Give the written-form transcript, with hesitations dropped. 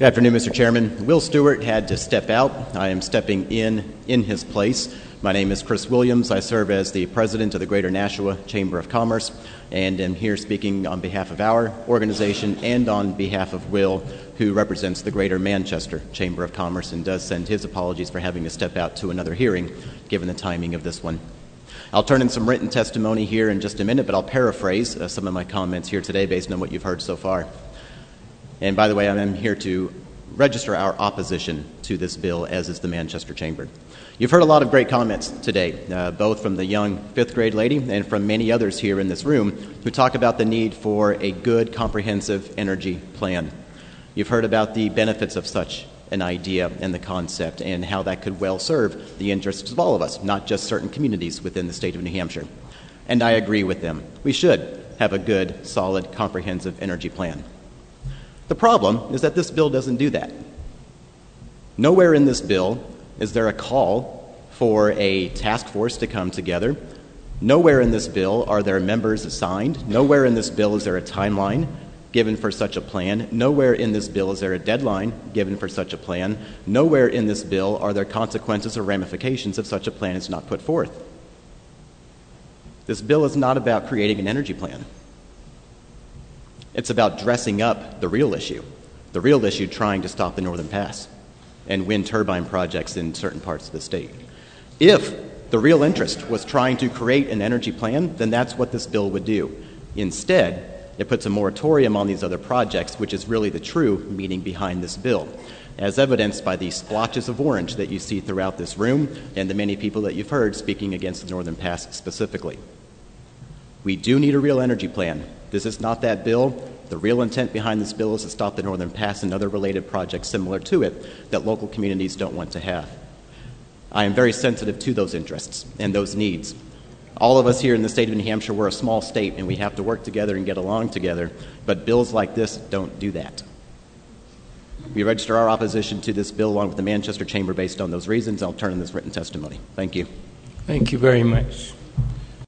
Good afternoon, Mr. Chairman. Will Stewart had to step out. I am stepping in his place. My name is Chris Williams. I serve as the president of the Greater Nashua Chamber of Commerce and am here speaking on behalf of our organization and on behalf of Will, who represents the Greater Manchester Chamber of Commerce and does send his apologies for having to step out to another hearing, given the timing of this one. I'll turn in some written testimony here in just a minute, but I'll paraphrase some of my comments here today based on what you've heard so far. And by the way, I am here to register our opposition to this bill, as is the Manchester Chamber. You've heard a lot of great comments today, both from the young fifth grade lady and from many others here in this room who talk about the need for a good, comprehensive energy plan. You've heard about the benefits of such an idea and the concept and how that could well serve the interests of all of us, not just certain communities within the state of New Hampshire. And I agree with them. We should have a good, solid, comprehensive energy plan. The problem is that this bill doesn't do that. Nowhere in this bill is there a call for a task force to come together. Nowhere in this bill are there members assigned. Nowhere in this bill is there a timeline given for such a plan. Nowhere in this bill is there a deadline given for such a plan. Nowhere in this bill are there consequences or ramifications if such a plan is not put forth. This bill is not about creating an energy plan. It's about dressing up the real issue trying to stop the Northern Pass and wind turbine projects in certain parts of the state. If the real interest was trying to create an energy plan, then that's what this bill would do. Instead, it puts a moratorium on these other projects, which is really the true meaning behind this bill, as evidenced by the splotches of orange that you see throughout this room and the many people that you've heard speaking against the Northern Pass specifically. We do need a real energy plan. This is not that bill. The real intent behind this bill is to stop the Northern Pass and other related projects similar to it that local communities don't want to have. I am very sensitive to those interests and those needs. All of us here in the state of New Hampshire, we're a small state and we have to work together and get along together, but bills like this don't do that. We register our opposition to this bill along with the Manchester Chamber based on those reasons. I'll turn in this written testimony. Thank you. Thank you very much.